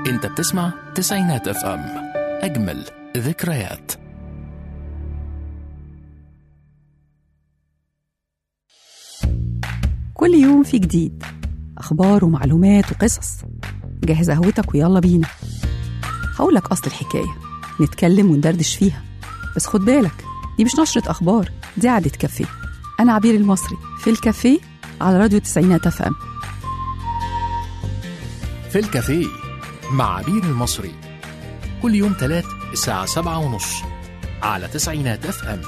انت بتسمع تسعينات اف ام، اجمل ذكريات. كل يوم في جديد، أخبار ومعلومات وقصص. جهز قهوتك ويلا بينا. هقولك أصل الحكاية، نتكلم وندردش فيها، بس خد بالك دي مش نشرة أخبار، دي قعدة كافيه. أنا عبير المصري في الكافيه على راديو تسعينات اف ام. في الكافيه مع عبير المصري كل يوم تلات الساعة 7:30 على تسعينات اف ام.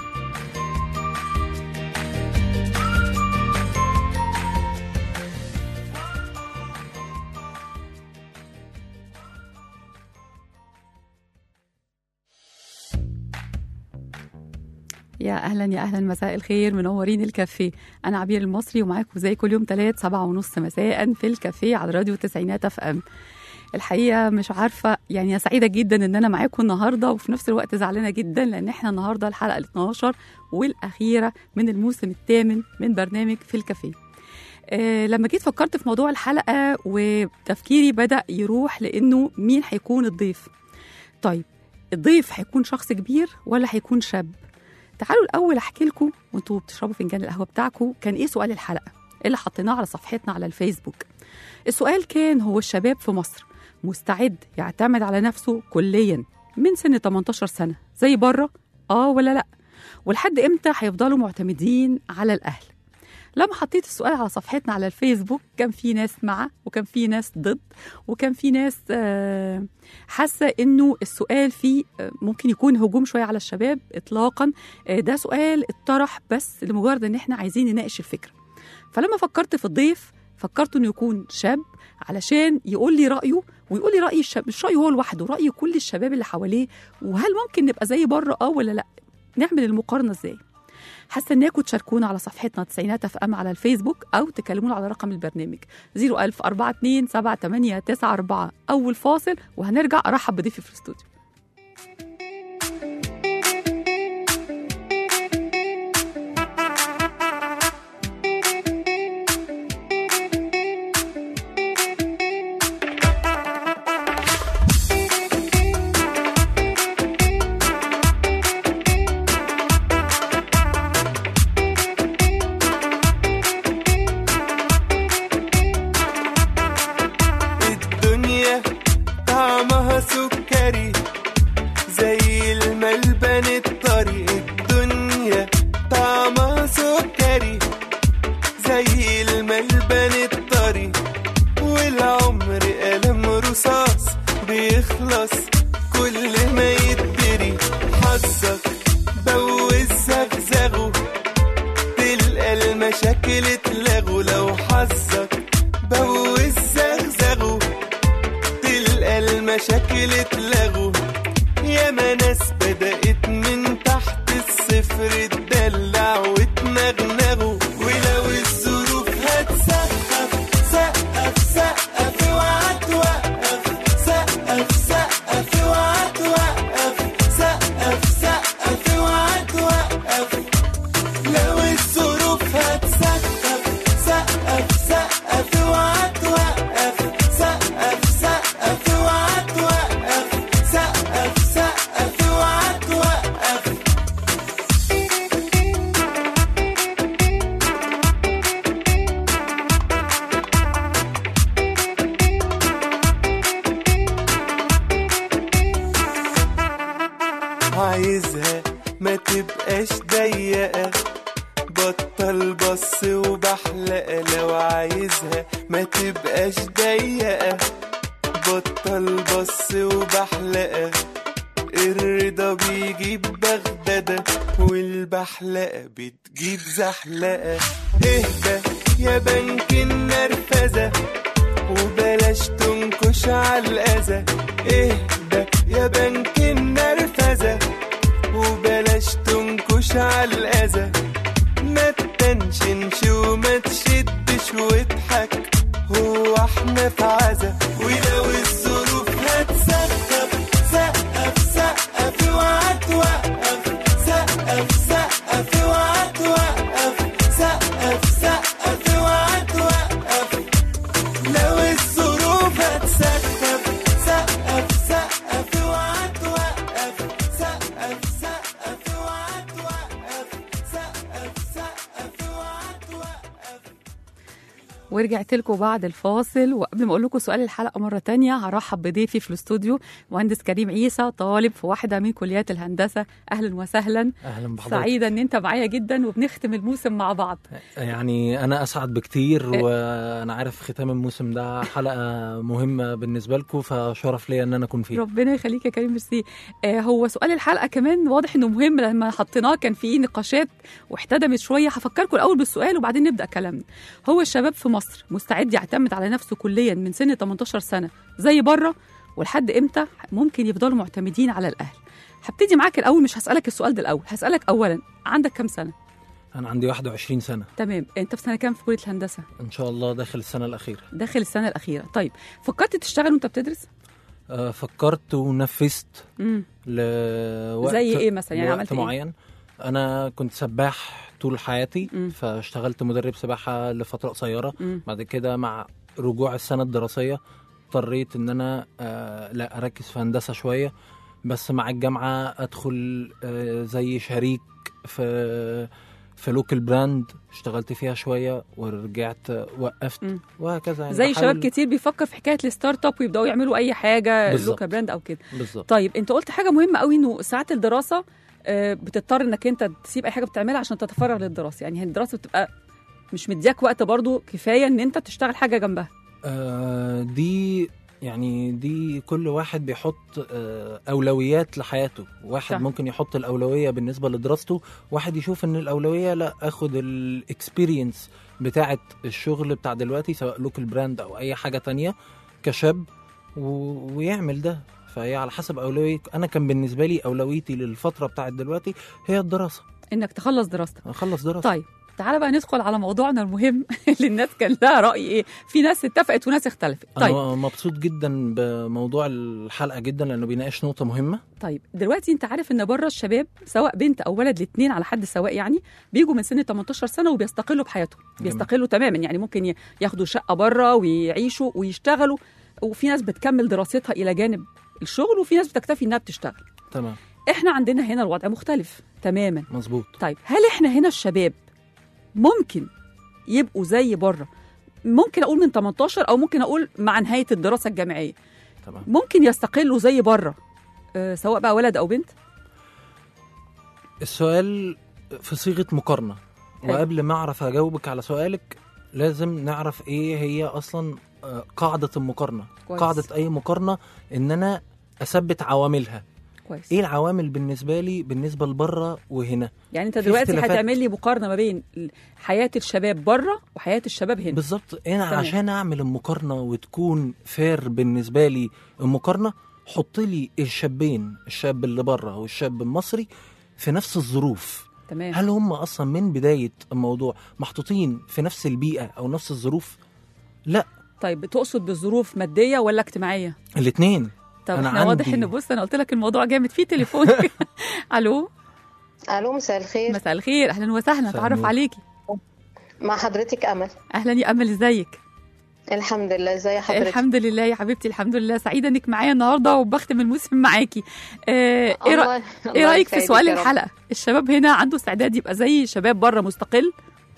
يا أهلا مساء الخير، منورين الكافيه. أنا عبير المصري ومعاكم زي كل يوم تلات 7:30 مساء في الكافيه على راديو تسعينات اف ام. الحقيقة مش عارفة يعني سعيدة جدا إن أنا معاكم النهاردة، وفي نفس الوقت زعلانة جدا لأن إحنا النهاردة الحلقة 12 والأخيرة من الموسم الثامن من برنامج في الكافيه. لما جيت فكرت في موضوع الحلقة وتفكيري بدأ يروح لأنه مين هيكون الضيف. طيب الضيف هيكون شخص كبير ولا هيكون شاب؟ تعالوا الأول أحكي لكم وانتوا بتشربوا فنجان القهوة بتاعكم كان إيه سؤال الحلقة اللي حطيناه على صفحتنا على الفيسبوك. السؤال كان: هو الشباب في مصر مستعد يعتمد على نفسه كليا من سن 18 سنة زي بره ولا لا؟ ولحد امتى هيفضلوا معتمدين على الأهل؟ لما حطيت السؤال على صفحتنا على الفيسبوك كان في ناس مع وكان في ناس ضد، وكان في ناس حاسة انه السؤال فيه ممكن يكون هجوم شوية على الشباب. اطلاقا، ده سؤال اتطرح بس لمجرد ان احنا عايزين نناقش الفكرة. فلما فكرت في الضيف فكرت انه يكون شاب علشان يقول لي رأيه، ويقول لي رأي الشاب، مش رأيه هو لوحده، رأي كل الشباب اللي حواليه، وهل ممكن نبقى زي بره ولا لا؟ نعمل المقارنة ازاي؟ هستناكم تشاركونا على صفحتنا تسعينات اف ام على الفيسبوك او تكلمونا على رقم البرنامج 010427894. اول فاصل وهنرجع ارحب بضيفي في الاستوديو. عايزها ما تبقاش ضيقة، بطل بص وبحلقة. لو عايزها ما تبقاش ضيقة، بطل بص وبحلقة. الرضا بيجيب بغدادة والبحلقة بتجيب زحلقة. اهدى يا بنك النرفزة وبلاش تنكش على الأذى. اهدى يا بنك النرفزة وبلاش تنكش على الأذى. ما تنشنش وما تشدش واضحك، هو احنا في عزا. ولو الظروف هتسقف سقف سقف اوعى توقف، سقف سقف اوعى توقف، سقف سقف اوعى توقف. لو الظروف هتسقف سقف ورجعت لكم بعد الفاصل، وقبل ما اقول لكم سؤال الحلقه مره تانية هرحب بضيفي في الاستوديو مهندس كريم عيسى، طالب في واحده من كليات الهندسه. اهلا وسهلا. اهلا بحضرتك. سعيده ان انت معايا جدا وبنختم الموسم مع بعض. يعني انا اسعد بكتير، وانا عارف ختام الموسم ده حلقه مهمه بالنسبه لكم، فشرف ليا ان انا اكون فيه. ربنا يخليك يا كريم، ميرسي. هو سؤال الحلقه كمان واضح انه مهم، لما حطيناه كان فيه نقاشات واحتدمت شويه. هفكركم الاول بالسؤال وبعدين نبدا كلامنا. هو الشباب في مصر مستعد يعتمد على نفسه كليا من سن 18 سنه زي بره؟ ولحد امتى ممكن يفضلوا معتمدين على الاهل؟ هبتدي معاك الاول، مش هسالك السؤال ده الاول، هسالك اولا عندك كام سنه؟ انا عندي 21 سنه. تمام. انت في سنه كام في كليه الهندسه؟ ان شاء الله داخل السنه الاخيره. داخل السنه الاخيره. طيب فكرت تشتغل وانت بتدرس؟ فكرت ونفذت لوقت. زي ايه مثلا؟ يعني عملت معين إيه؟ انا كنت سباح طول حياتي، فاشتغلت مدرب سباحه لفتره قصيره. بعد كده مع رجوع السنه الدراسيه اضطريت ان انا لا اركز في هندسه شويه، بس مع الجامعه ادخل زي شريك في لوكال براند، اشتغلت فيها شويه ورجعت وقفت وهكذا. يعني زي شباب كتير بيفكر في حكايه الستارت اب ويبداوا يعملوا اي حاجه لوكال براند او كده. بالظبط. طيب انت قلت حاجه مهمه قوي، انه ساعات الدراسه بتضطر انك انت تسيب اي حاجه بتعملها عشان تتفرغ للدراسه. يعني الدراسه بتبقى مش مدياك وقت برضو كفايه ان انت تشتغل حاجه جنبها. دي كل واحد بيحط أولويات لحياته. واحد صح. ممكن يحط الأولوية بالنسبة لدراسته، واحد يشوف ان الأولوية لا أخد الإكسبيرينس بتاعة الشغل بتاع دلوقتي سواء لوكال براند أو أي حاجة تانية كشاب ويعمل ده. فهي على حسب أولوية. أنا كان بالنسبة لي أولويتي للفترة بتاعة دلوقتي هي الدراسة، إنك تخلص دراستك. أخلص دراسة. طيب تعالى بقى ندخل على موضوعنا المهم اللي الناس كان لها رأي ايه. في ناس اتفقت وناس اختلفت. طيب انا مبسوط جدا بموضوع الحلقه جدا لانه بيناقش نقطه مهمه. طيب دلوقتي انت عارف ان بره الشباب سواء بنت او ولد الاثنين على حد سواء، يعني بيجوا من سن 18 سنه وبيستقلوا بحياتهم. بيستقلوا تماما، يعني ممكن ياخدوا شقه بره ويعيشوا ويشتغلوا، وفي ناس بتكمل دراستها الى جانب الشغل، وفي ناس بتكتفي انها بتشتغل. تمام. احنا عندنا هنا الوضع مختلف تماما. مظبوط. طيب هل احنا هنا الشباب ممكن يبقوا زي بره؟ ممكن اقول من 18 او ممكن اقول مع نهايه الدراسه الجامعيه. تمام. ممكن يستقلوا زي بره سواء بقى ولد او بنت؟ السؤال في صيغه مقارنه. وقبل ما اعرف اجاوبك على سؤالك لازم نعرف ايه هي اصلا قاعده المقارنه. كويس. قاعده اي مقارنه ان انا اثبت عواملها. كويس. ايه العوامل بالنسبه لي بالنسبه لبره وهنا؟ يعني انت دلوقتي هتعمل لي مقارنه ما بين حياه الشباب بره وحياه الشباب هنا. بالظبط. انا عشان اعمل المقارنه وتكون فير بالنسبه لي المقارنه، حط لي الشابين، الشاب اللي بره والشاب المصري في نفس الظروف. تمام. هل هم اصلا من بدايه الموضوع محطوطين في نفس البيئه او نفس الظروف؟ لا. طيب تقصد بالظروف ماديه ولا اجتماعيه؟ الاثنين. طب احنا واضح ان بص انا قلت لك الموضوع جامد. في تليفون. الو. مساء الخير. مساء الخير، اهلا وسهلا. اتعرف عليكي. مع حضرتك امل. اهلا يا امل، ازيك؟ الحمد لله. ازي حضرتك؟ الحمد لله يا حبيبتي، الحمد لله. سعيده انك معايا النهارده وبختم الموسم معاكي. ايه رايك في سؤال الحلقه؟ الشباب هنا عنده استعداد يبقى زي شباب بره مستقل؟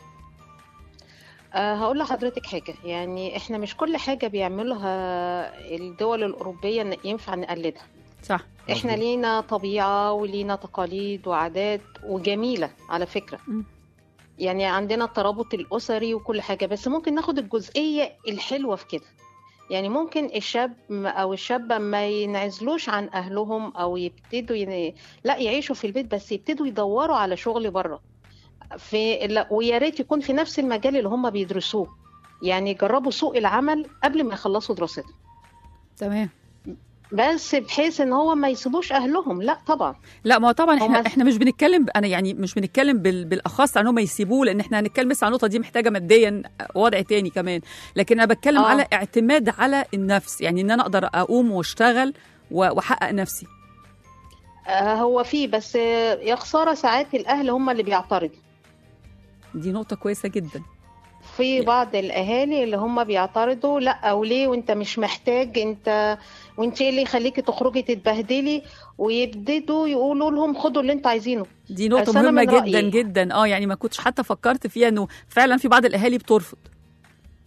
هقول لحضرتك حاجة. يعني احنا مش كل حاجة بيعملها الدول الأوروبية ينفع نقلدها. صح. احنا لينا طبيعة ولينا تقاليد وعادات وجميلة على فكرة. يعني عندنا الترابط الأسري وكل حاجة، بس ممكن ناخد الجزئية الحلوة في كده. يعني ممكن الشاب أو الشابة ما ينعزلوش عن أهلهم أو يبتدوا لا يعيشوا في البيت، بس يبتدوا يدوروا على شغل بره ويا ريت يكون في نفس المجال اللي هم بيدرسوه. يعني يجربوا سوق العمل قبل ما يخلصوا دراستهم. تمام. بس بحيث ان هو ما يسيبوش اهلهم. لا طبعا، لا ما طبعا احنا مش بنتكلم، انا يعني مش بنتكلم بالاخص عن هم يسيبوه، لان احنا هنتكلم بس عن النقطه دي محتاجه ماديا وضع تاني كمان. لكن انا بتكلم على اعتماد على النفس، يعني ان انا اقدر اقوم واشتغل واحقق نفسي. هو في بس يا خساره ساعات الاهل هم اللي بيعترضوا. دي نقطه كويسه جدا. في بعض الاهالي اللي هم بيعترضوا، لا وليه وانت مش محتاج، انت وانت ايه اللي يخليكي تخرجي تتبهدلي، ويبتدوا يقولوا لهم خدوا اللي انت عايزينه. دي نقطه مهمه جدا جدا. يعني ما كنتش حتى فكرت فيها انه فعلا في بعض الاهالي بترفض.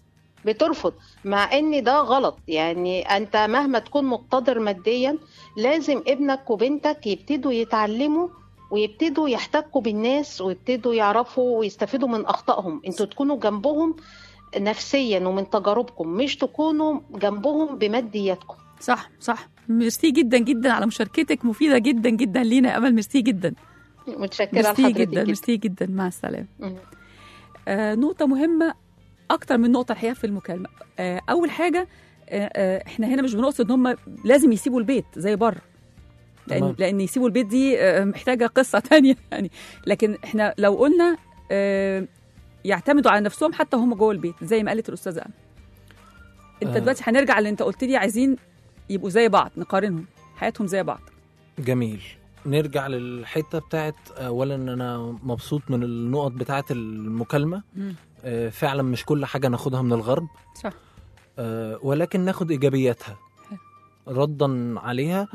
بترفض، مع ان ده غلط. يعني انت مهما تكون مقتدر ماديا لازم ابنك وبنتك يبتدوا يتعلموا ويبتدوا يحتكوا بالناس ويبتدوا يعرفوا ويستفيدوا من اخطائهم. انتوا تكونوا جنبهم نفسيا ومن تجاربكم، مش تكونوا جنبهم بمادياتكم. صح صح. ميرسي جدا جدا على مشاركتك، مفيده جدا جدا لينا يا امل. ميرسي جدا. متشكره ميرسي لحضرتك جدا. جدا. ميرسي جدا. مع السلامه. مم. نقطه مهمه، اكتر من نقطه الحقيقه في المكالمه. اول حاجه، احنا هنا مش بنقصد ان هم لازم يسيبوا البيت زي بره، لان يسيبوا البيت دي محتاجه قصه تانية يعني. لكن احنا لو قلنا يعتمدوا على نفسهم حتى هم جوه البيت زي ما قالت الاستاذه امل. انت دلوقتي هنرجع اللي انت قلت لي عايزين يبقوا زي بعض، نقارنهم حياتهم زي بعض. جميل. نرجع للحته بتاعت اولا انا مبسوط من النقط بتاعت المكالمه. فعلا مش كل حاجه ناخدها من الغرب، صح. ولكن ناخد ايجابياتها ردا عليها.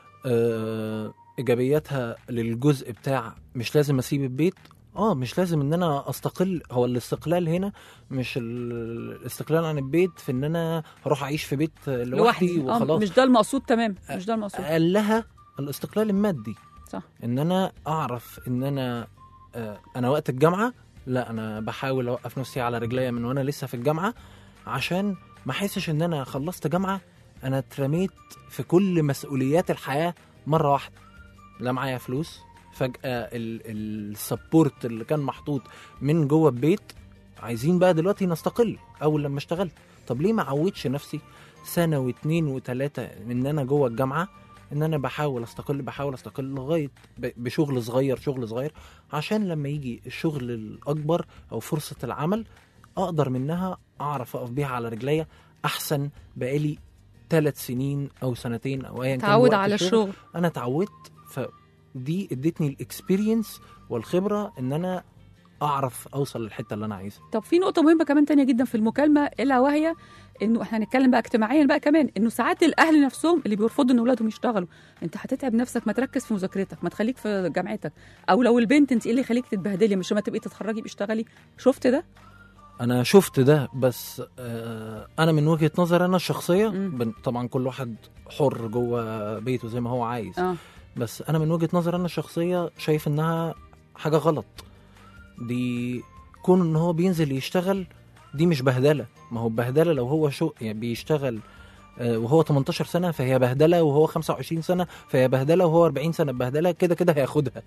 ايجابياتها للجزء بتاع مش لازم اسيب البيت. مش لازم ان انا استقل. هو الاستقلال هنا مش الاستقلال عن البيت في ان انا اروح اعيش في بيت لوحدي وخلاص. مش ده المقصود. تمام، مش ده المقصود. قال لها الاستقلال المادي، صح. ان انا اعرف ان انا وقت الجامعه لا، انا بحاول اوقف نفسي على رجليا من وانا لسه في الجامعه، عشان ما احسش ان انا خلصت جامعه انا اترميت في كل مسؤوليات الحياه مره واحده. لا معايا فلوس، فجاه السبورت اللي كان محطوط من جوه البيت عايزين بقى دلوقتي نستقل. اول لما اشتغلت، طب ليه ما عودش نفسي سنه واثنين وثلاثه من انا جوه الجامعه ان انا بحاول استقل لغايه بشغل صغير، عشان لما يجي الشغل الاكبر او فرصه العمل اقدر منها اعرف اقف بيها على رجليا احسن. بقالي 3 سنين او سنتين او ايا كان تعود على الشغل، انا اتعودت، فدي ادتني الاكسبيرينس والخبره ان انا اعرف اوصل للحته اللي انا عايزها. طب في نقطه مهمه كمان تانية جدا في المكالمه، الا وهي انه احنا هنتكلم بقى اجتماعيا بقى كمان، انه ساعات الاهل نفسهم اللي بيرفضوا ان اولادهم يشتغلوا. انت هتتعب نفسك، ما تركز في مذاكرتك، ما تخليك في جامعتك. او لو البنت، انت ايه اللي يخليك تتبهدلي؟ مش لما تبقي تتخرجي باشتغلي. شفت ده؟ انا شفت ده، بس انا من وجهة نظر انا الشخصية، طبعا كل واحد حر جوه بيته زي ما هو عايز. بس انا من وجهة نظر انا الشخصية شايف انها حاجة غلط. دي كون ان هو بينزل يشتغل دي مش بهدلة. ما هو بهدلة لو هو يعني بيشتغل وهو 18 سنة فهي بهدلة، وهو 25 سنة فهي بهدلة، وهو 40 سنة بهدلة، كده هياخدها.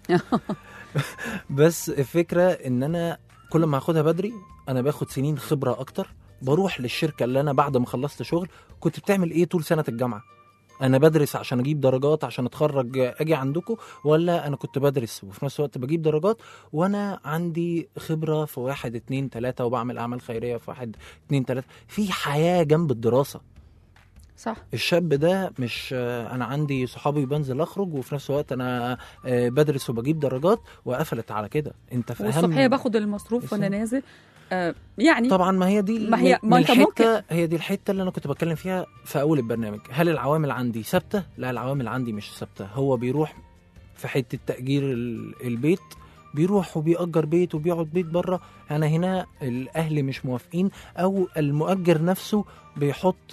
بس الفكرة ان انا كل ما هاخدها بدري انا باخد سنين خبرة اكتر. بروح للشركة اللي انا بعد ما خلصت شغل كنت بتعمل ايه طول سنة الجامعة؟ انا بدرس عشان اجيب درجات عشان اتخرج اجي عندكم، ولا انا كنت بدرس وفي نفس الوقت بجيب درجات وانا عندي خبرة في 1 2 3 وبعمل اعمال خيرية في 1 2 3 في حياة جنب الدراسة. صح. الشاب ده مش انا عندي صحابي بنزل اخرج وفي نفس الوقت انا بدرس وبجيب درجات وقفلت على كده. انت في والصبحيه باخد المصروف وانا نازل. يعني طبعا ما هي دي ما انت ممكن هي دي الحته اللي انا كنت بتكلم فيها في اول البرنامج. هل العوامل عندي ثابته؟ لا، العوامل عندي مش ثابته. هو بيروح في حته تأجير البيت، بيروح وبيأجر بيت وبيقعد بيت بره. انا هنا الاهل مش موافقين، او المؤجر نفسه بيحط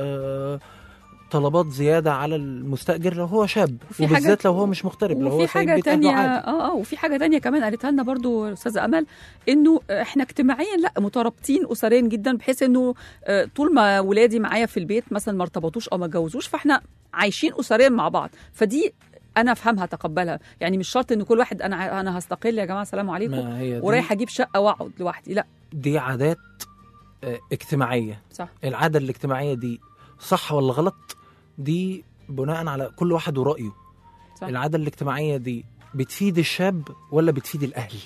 طلبات زياده على المستأجر لو هو شاب، وبالذات لو هو مش مغترب، لو هو سايب بيت اهله عادي. وفي حاجه تانية كمان قالتها لنا برضو استاذه امل، انه احنا اجتماعيا لا مترابطين اسريا جدا، بحيث انه طول ما ولادي معايا في البيت مثلا ما ارتبطوش او ما اتجوزوش، فاحنا عايشين اسريا مع بعض. فدي انا افهمها اتقبلها. يعني مش شرط ان كل واحد انا هستقل يا جماعه السلام عليكم ورايح اجيب شقه واقعد لوحدي. لا، دي عادات اجتماعيه. صح. العاده الاجتماعيه دي صح ولا غلط؟ دي بناء على كل واحد ورأيه. صح. العادة الاجتماعية دي بتفيد الشاب ولا بتفيد الأهل؟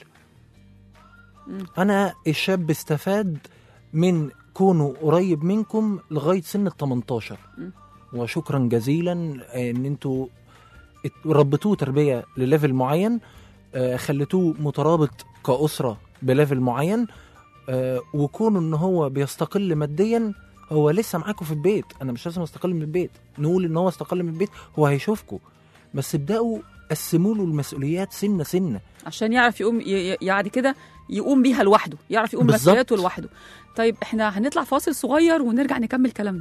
أنا الشاب استفاد من كونه قريب منكم لغاية سن 18، وشكرا جزيلا ان انتوا ربطوه تربية لليفل معين، خلتوه مترابط كأسرة بليفل معين، وكونه ان هو بيستقل ماديا. هو لسه معاكم في البيت، انا مش لازم استقل من البيت. نقول ان هو استقل من البيت، هو هيشوفكم، بس ابدأوا قسموا له المسؤوليات سنه سنه عشان يعرف يقوم يعني كده يقوم بيها لوحده، يعرف يقوم بالظبط. مسؤولياته لوحده. طيب احنا هنطلع فاصل صغير ونرجع نكمل كلامنا.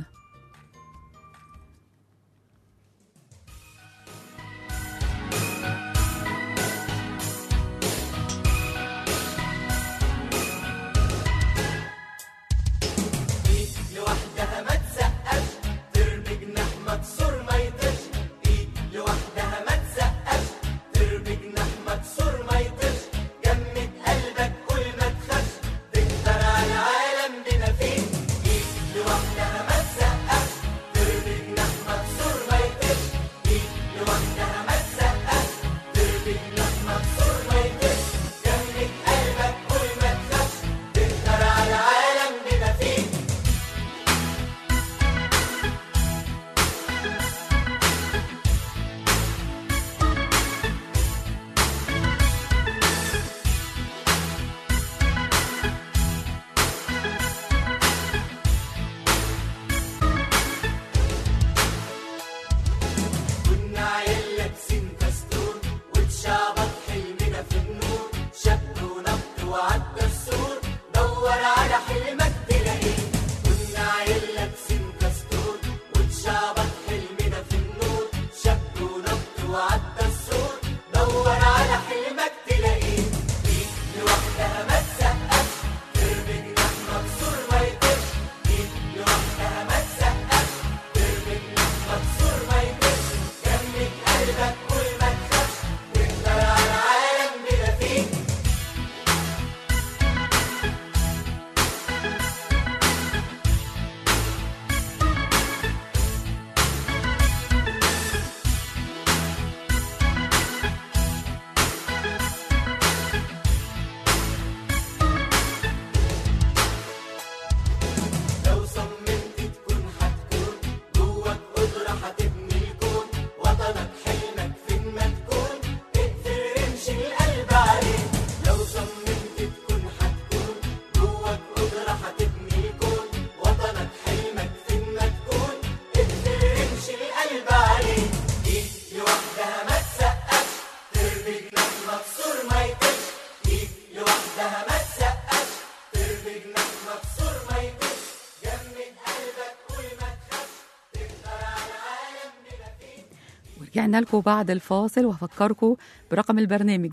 رجعنا لكم بعد الفاصل وهفكركم برقم البرنامج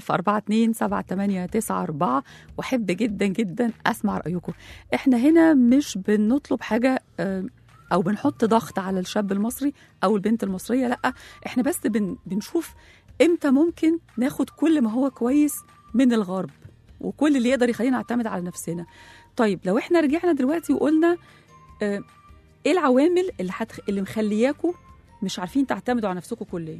010427894. واحب جدا جدا اسمع رايكم. احنا هنا مش بنطلب حاجه او بنحط ضغط على الشاب المصري او البنت المصريه، لا احنا بس بنشوف امتى ممكن ناخد كل ما هو كويس من الغرب وكل اللي يقدر يخلينا نعتمد على نفسنا. طيب لو احنا رجعنا دلوقتي وقلنا ايه العوامل اللي مخلياكم مش عارفين تعتمدوا على نفسكم كليا؟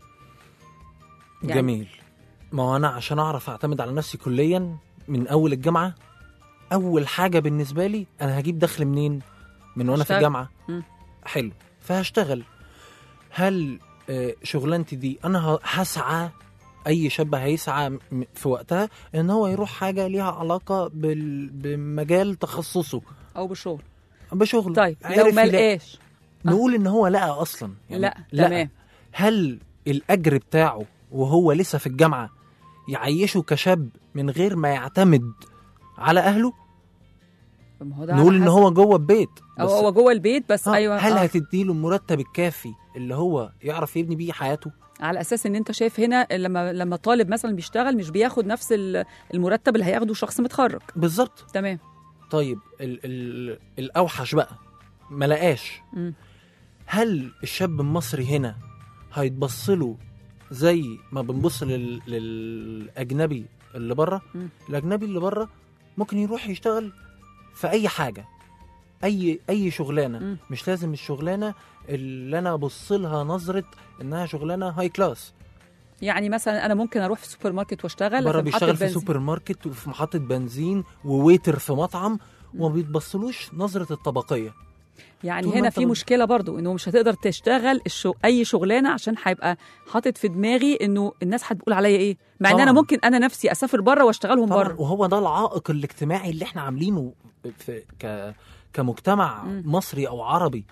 يعني جميل. ما هو انا عشان اعرف اعتمد على نفسي كليا من اول الجامعه، اول حاجه بالنسبه لي انا هجيب دخل منين؟ من وانا في الجامعه. حلو، فهشتغل. هل شغلانتي دي انا هسعى، اي شاب هيسعى في وقتها ان هو يروح حاجه ليها علاقه بمجال تخصصه او بشغله. طيب لو ما لقاش نقول ان هو لقى اصلا، يعني لا تمام. هل الاجر بتاعه وهو لسه في الجامعه يعيشه كشاب من غير ما يعتمد على اهله؟ نقول ان هو جوه البيت او هو جوه البيت بس. ايوه، هل هتديله المرتب الكافي اللي هو يعرف يبني بيه حياته؟ على اساس ان انت شايف هنا لما طالب مثلا بيشتغل مش بياخد نفس المرتب اللي هياخده شخص متخرج. بالظبط، تمام. طيب الاوحش بقى ما لقاش، هل الشاب المصري هنا هيتبصله زي ما بنبص للاجنبي اللي بره؟ الاجنبي اللي بره ممكن يروح يشتغل في اي حاجه، اي شغلانه. مش لازم الشغلانه اللي انا ابص لها نظره انها شغلانه هاي كلاس. يعني مثلا انا ممكن اروح في سوبر ماركت واشتغل بره، بيشتغل في سوبر ماركت وفي محطه بنزين وويتر في مطعم وما بيتبصلوش نظره الطبقيه. يعني هنا في مشكله برضو انه مش هتقدر تشتغل اي شغلانه عشان هيبقى حاطط في دماغي انه الناس هتقول عليا ايه، مع ان انا ممكن انا نفسي اسافر بره واشتغلهم بره. وهو ده العائق الاجتماعي اللي احنا عاملينه كمجتمع مصري او عربي،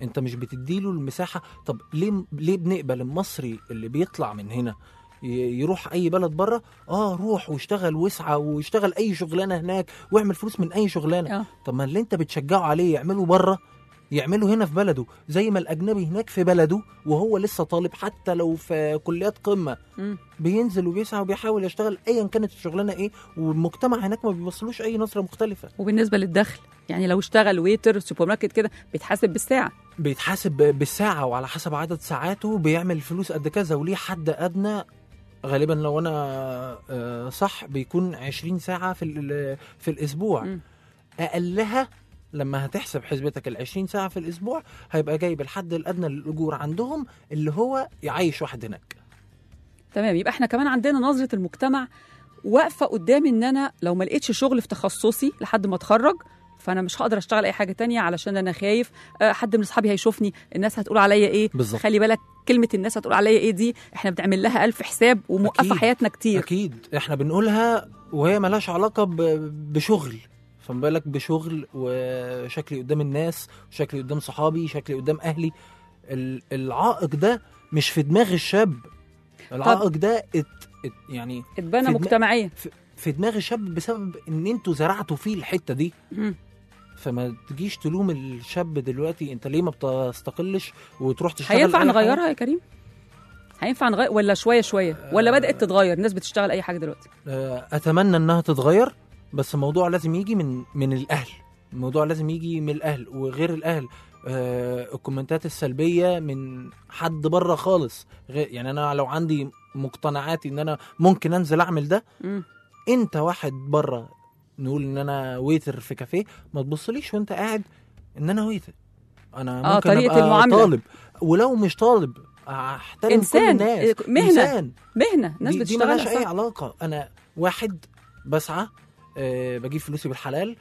انت مش بتديله المساحه. طب ليه بنقبل المصري اللي بيطلع من هنا يروح اي بلد بره؟ روح واشتغل واسعى واشتغل اي شغلانه هناك واعمل فلوس من اي شغلانه. طب ما اللي انت بتشجعه عليه يعمله بره يعمله هنا في بلده، زي ما الاجنبي هناك في بلده وهو لسه طالب حتى لو في كليات قمه بينزل وبيسعى وبيحاول يشتغل ايا كانت الشغلانه ايه، والمجتمع هناك ما بيوصلوش اي نظره مختلفه. وبالنسبه للدخل يعني لو اشتغل ويتر سوبر ماركت كده بيتحاسب بالساعه وعلى حسب عدد ساعاته بيعمل فلوس قد كذا، وليه حد ادنى غالبا لو انا صح بيكون 20 ساعه في الاسبوع. اقلها لما هتحسب حسبتك 20 ساعه في الاسبوع هيبقى جايب الحد الادنى للاجور عندهم اللي هو يعيش واحد هناك. تمام. يبقى احنا كمان عندنا نظره المجتمع واقفه قدامي ان انا لو ما لقيتش شغل في تخصصي لحد ما اتخرج فانا مش هقدر اشتغل اي حاجه تانية علشان انا خايف حد من اصحابي هيشوفني، الناس هتقول عليا ايه. بالزبط. خلي بالك كلمه الناس هتقول عليا ايه دي احنا بنعمل لها 1000 حساب وموقفه حياتنا كتير. اكيد احنا بنقولها وهي مالهاش علاقه بشغل، فما بالك بشغل وشكلي قدام الناس وشكلي قدام صحابي شكلي قدام اهلي. العائق ده مش في دماغ الشاب، العائق ده يعني اتبنى مجتمعيا في دماغ الشاب بسبب ان انتوا زرعتوا فيه الحته دي. فما تجيش تلوم الشاب دلوقتي انت ليه ما بتستقلش وتروح تشتغل. هينفع نغيرها يا كريم؟ هينفع نغير ولا شويه ولا بدأت تتغير الناس بتشتغل اي حاجه دلوقتي؟ اتمنى انها تتغير، بس الموضوع لازم يجي من الاهل. الموضوع لازم يجي من الاهل وغير الاهل. الكومنتات السلبيه من حد بره خالص. يعني انا لو عندي مقتنعاتي ان انا ممكن انزل اعمل ده، انت واحد بره نقول ان انا ويتر في كافيه، ما تبصليش وانت قاعد ان انا ويتر. انا ممكن طريقة ابقى المعاملة. طالب، ولو مش طالب احترم إنسان. كل الناس. مهنه ناس بتشتغل. دي مالهاش اي علاقه. انا واحد بسعى بجيب فلوسي بالحلال،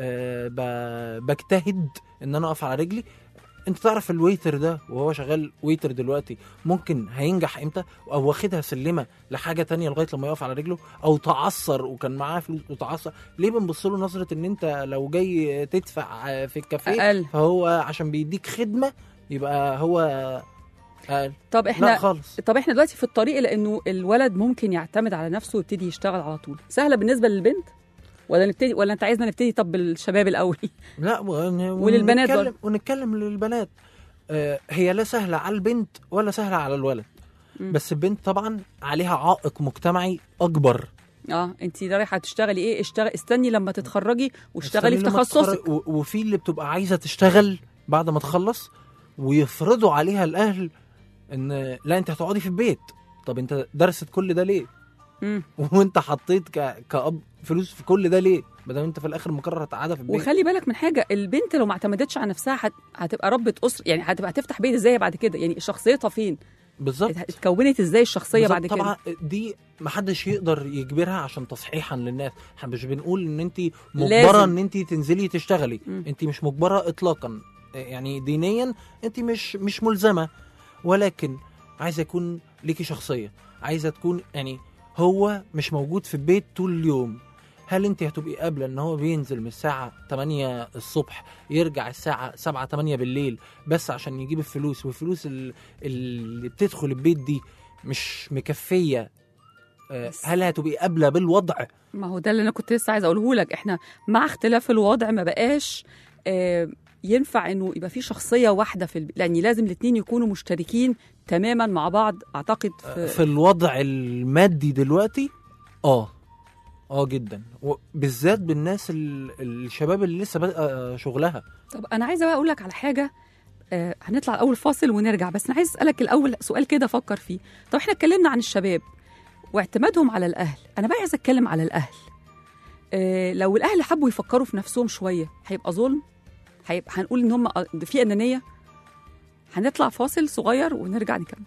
بجتهد ان انا اقف على رجلي. انت تعرف الويتر ده وهو شغال ويتر دلوقتي ممكن هينجح امتى، او واخدها سلمه لحاجه تانية لغايه لما يقف على رجله، او تعثر وكان معاه فلوس وتعثر. ليه بنبص له نظره ان انت لو جاي تدفع في الكافيه أقل، فهو عشان بيديك خدمه يبقى هو أقل؟ طب احنا لا خالص. طب احنا دلوقتي في الطريق لانه الولد ممكن يعتمد على نفسه ويبتدي يشتغل على طول. سهله بالنسبه للبنت ولا انت عايزنا نبتدي طب بالشباب الاول؟ لا وللبنات برضه ونتكلم للبنات. هي لا سهله على البنت ولا سهله على الولد. بس البنت طبعا عليها عائق مجتمعي اكبر. انت رايحه تشتغلي ايه؟ استني لما تتخرجي واشتغلي في تخصصك. وفي اللي بتبقى عايزه تشتغل بعد ما تخلص ويفرضوا عليها الاهل ان لا انت هتقعدي في البيت. طب انت درست كل ده ليه؟ وانت حطيت كأب فلوس في كل ده ليه؟ بدل انت في الاخر مقرر تقعدها في البيت. وخلي بالك من حاجه، البنت لو ما اعتمدتش على نفسها هتبقى ربة اسره، يعني هتبقى تفتح بيت ازاي بعد كده؟ يعني شخصيتها فين بالظبط؟ اتكونت ازاي الشخصيه بعد كده؟ طبعا دي ما حدش يقدر يجبرها عشان تصحيحا للناس. احنا مش بنقول ان انت مجبره ان انت تنزلي تشتغلي. انت مش مجبره اطلاقا. يعني دينيا انت مش ملزمه، ولكن عايزه يكون ليكي شخصيه، عايزه تكون يعني هو مش موجود في البيت طول اليوم. هل انت هتبقي قابله ان هو بينزل من الساعه 8 الصبح يرجع الساعه 7 8 بالليل بس عشان يجيب الفلوس، والفلوس اللي بتدخل البيت دي مش مكفيه؟ هل هتبقي قابله بالوضع؟ ما هو ده اللي انا كنت لسه عايزه اقوله لك. احنا مع اختلاف الوضع ما بقاش ينفع انه يبقى في شخصيه واحده في يعني لازم الاثنين يكونوا مشتركين تماما مع بعض. اعتقد في الوضع المادي دلوقتي جدا، وبالذات بالناس الشباب اللي لسه بادئه شغلها. طب انا عايزه بقى اقول لك على حاجه. هنطلع الاول فاصل ونرجع، بس انا عايز اسالك الاول سؤال كده فكر فيه. طب احنا اتكلمنا عن الشباب واعتمادهم على الاهل، انا بقى عايزه اتكلم على الاهل. لو الاهل حبوا يفكروا في نفسهم شويه هيبقى ظلم؟ هنقول ان هم في انانيه؟ هنطلع فاصل صغير ونرجع نكمل.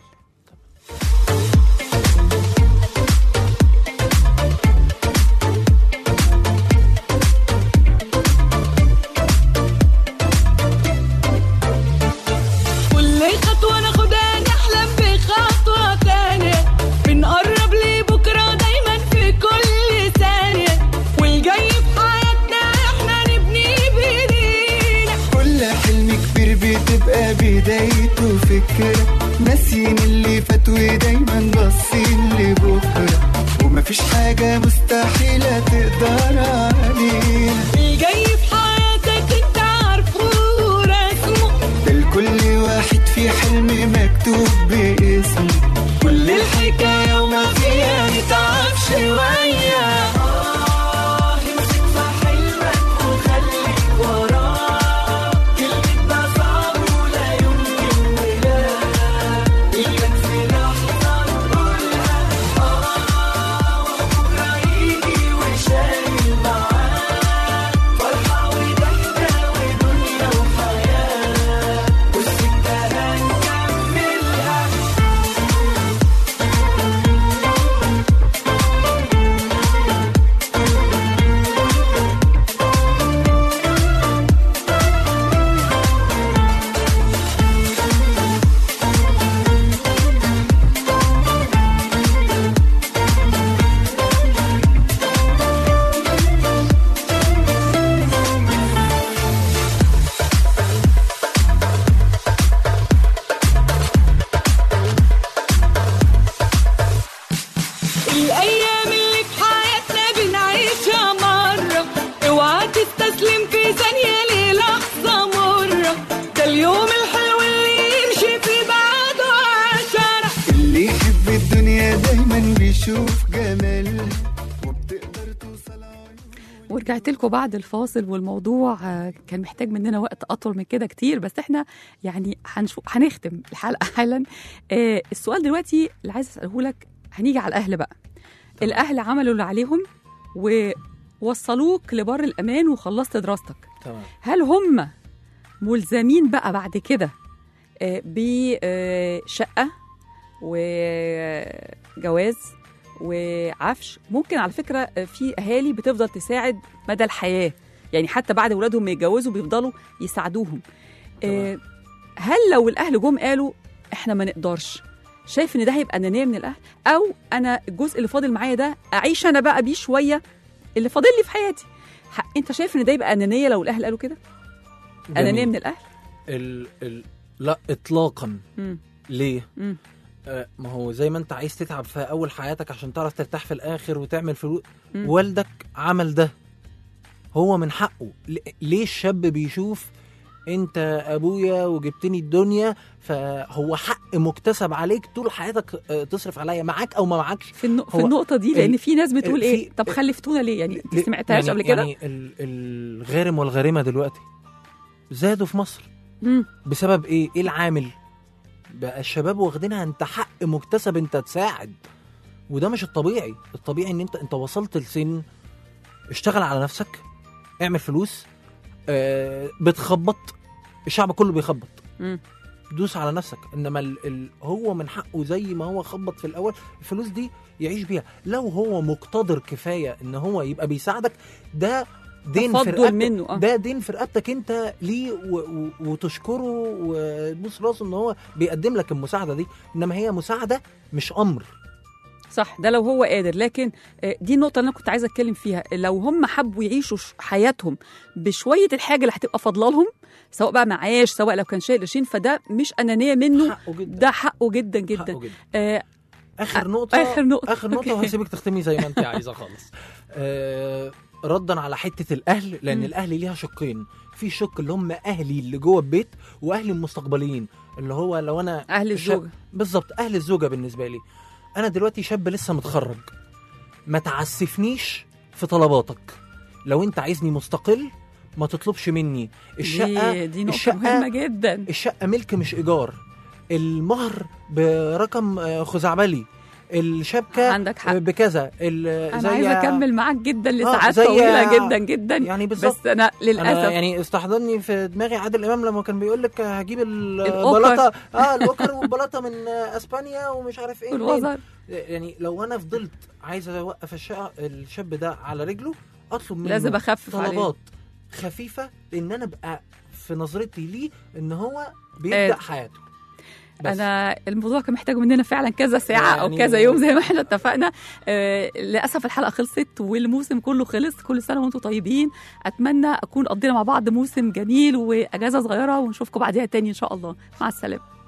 بدايته فكرة، ناسيين اللي فات ودايما باصين لبكرة، ومفيش حاجة مستحيلة تقدر عليها. الجاي في حياتك انت عارفه ورسمه، ده لكل واحد في حلم مكتوب باسمه، كل الحكاية وما فيها نتعب شوية. امسك في حلمك وخليك وراه، كلمة ده صعب ولا يمكن ولا إياك في لحظة نقولها وبكرة يجي وشايل معاه فرحة وضحكة ودنيا وحياة، والسكة هنكملها. الأيام اللي في حياتنا بنعيشها مرة، اوعى تستسلم في ثانية للحظة مرة، ده اليوم الحلو اللي يمشي في بعده عشرة. اللي يحب الدنيا دايما بيشوف جمالها، وبتقدر توصل ورجعت لكم بعد الفاصل، والموضوع كان محتاج مننا وقت اطول من كده كتير، بس احنا يعني هنختم الحلقه حالا. السؤال دلوقتي اللي عايز اساله لك، هنيجي على الاهل بقى. الاهل عملوا اللي عليهم ووصلوك لبر الامان وخلصت دراستك، تمام. هل هم ملزمين بقى بعد كده بشقه وجواز وعفش؟ ممكن على فكرة في أهالي بتفضل تساعد مدى الحياة، يعني حتى بعد أولادهم ما يتجوزوا بيفضلوا يساعدوهم. هل لو الأهل جم قالوا إحنا ما نقدرش، شايف إن ده هيبقى أنانية من الأهل؟ أو أنا الجزء اللي فاضل معايا ده أعيش أنا بقى بيه شوية اللي فاضل لي في حياتي، أنت شايف إن ده يبقى أنانية لو الأهل قالوا كده؟ أنانية من الأهل؟ لا إطلاقا. مم. ليه؟ مم. ما هو زي ما انت عايز تتعب في اول حياتك عشان تعرف ترتاح في الاخر وتعمل فلوس، مم. والدك عمل ده، هو من حقه. ليه الشاب بيشوف انت ابويا وجبتني الدنيا، فهو حق مكتسب عليك طول حياتك تصرف عليا، معاك او ما معاكش. في النقطة دي، لأن في ناس بتقول إيه، طب خلفتونا ليه؟ يعني انت سمعتهاش قبل كده؟ يعني الغارم والغارمة دلوقتي زادوا في مصر. بسبب ايه العامل؟ بقى الشباب واخدينها انت حق مكتسب انت تساعد، وده مش الطبيعي. الطبيعي ان انت وصلت لسن، اشتغل على نفسك، اعمل فلوس. بتخبط، الشعب كله بيخبط، دوس على نفسك. انما هو من حقه زي ما هو خبط في الاول، الفلوس دي يعيش بيها. لو هو مقتدر كفايه ان هو يبقى بيساعدك، ده دين في رقبتك منه. ده دين في رقبتك انت ليه، وتشكره وتبوس راسه ان هو بيقدم لك المساعده دي. انما هي مساعده مش امر. صح، ده لو هو قادر. لكن دي النقطه اللي انا كنت عايزه اتكلم فيها، لو هم حبوا يعيشوا حياتهم بشويه الحاجه اللي هتبقى فاضله لهم، سواء بقى معاش، سواء لو كان شايل قرشين، فده مش انانيه منه، حقه جدا. ده حقه جدا جدا, حقه جدا. اخر نقطه وهسيبك تختمي زي ما انت عايزه خالص. ردا على حته الاهل، لان الاهل ليها شقين. في شق اللي هم اهلي اللي جوه البيت، واهلي المستقبليين اللي هو لو انا اهل الزوجه. بالظبط، اهل الزوجه. بالنسبه لي انا دلوقتي شاب لسه متخرج، ما تعسفنيش في طلباتك. لو انت عايزني مستقل ما تطلبش مني الشقه. دي نقطه مهمه جدا. الشقه ملك مش ايجار. المهر برقم خزعبلي، الشبكه عندك حق بكذا. انا عايزه اكمل معاك جدا لساعات طويله جدا جدا يعني بالظبط. بس انا للاسف أنا يعني استحضرني في دماغي عادل امام لما كان بيقول لك هجيب البلاطه الاوكر والبلاطه من اسبانيا ومش عارف ايه الوزر. يعني لو انا فضلت عايز اوقف الشاب ده على رجله، اطلب منه لازم اخفف طلبات خفيفه، لان انا ابقى في نظرتي ليه ان هو بيبدا حياته. انا الموضوع كان محتاج مننا فعلا كذا ساعه او كذا يوم زي ما احنا اتفقنا. للاسف الحلقه خلصت والموسم كله خلص. كل سنه وانتم طيبين. اتمنى اكون قضينا مع بعض موسم جميل واجازه صغيره، ونشوفكم بعديها تاني ان شاء الله. مع السلامه.